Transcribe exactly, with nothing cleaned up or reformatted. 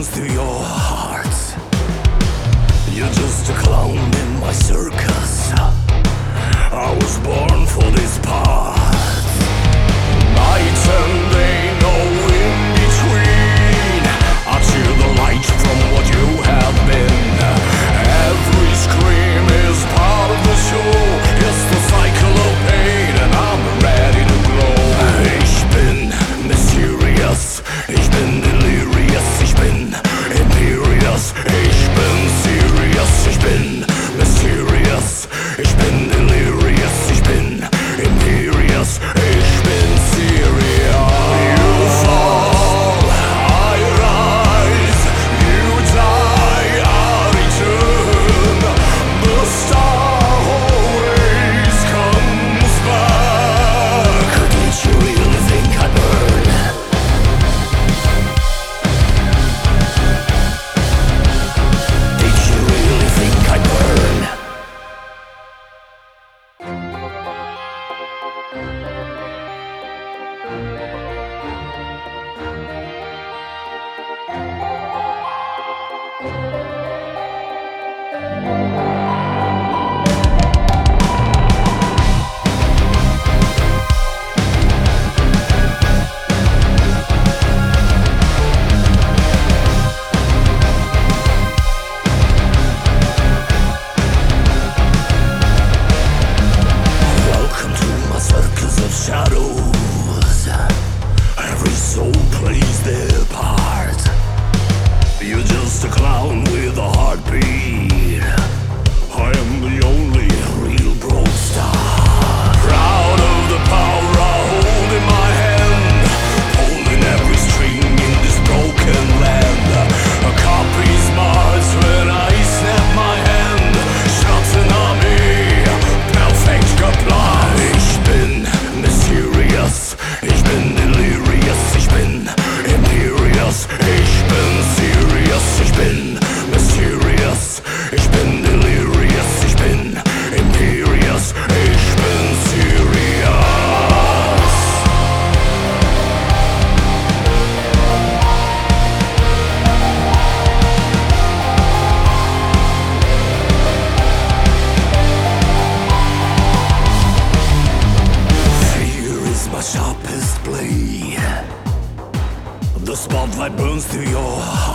burns through your heart. You're just a clown in my circus. I was born for this part. Night and day, no in between. I cheer the light from what you have been. Every scream is part of the show. It's the cycle of pain, and I'm ready to glow. Ich bin mysterious, ich bin delirious, ich bin imperious. Ich bin serious, ich bin mysterious, ich bin delirious, ich bin imperious. Ich bin serious. You fall, I rise. You die, I return. The star always comes back. Did you really think I'd burn? Did you really think I'd burn? Welcome to my circus of shadows. Every soul plays their part. You're just a clown with a heartbeat. I am the only real broad star. Proud of the power I hold in my hand, pulling every string in this broken land. A copy smarts when I snap my hand. Schatten an mich, perfekt geplant. Ich bin mysterious, ich bin delirious, ich bin imperious. Ich bin serious, ich bin mysterious, ich bin delirious, ich bin imperious. Ich bin serious. Fear is my sharpest blade. The spotlight burns through your heart.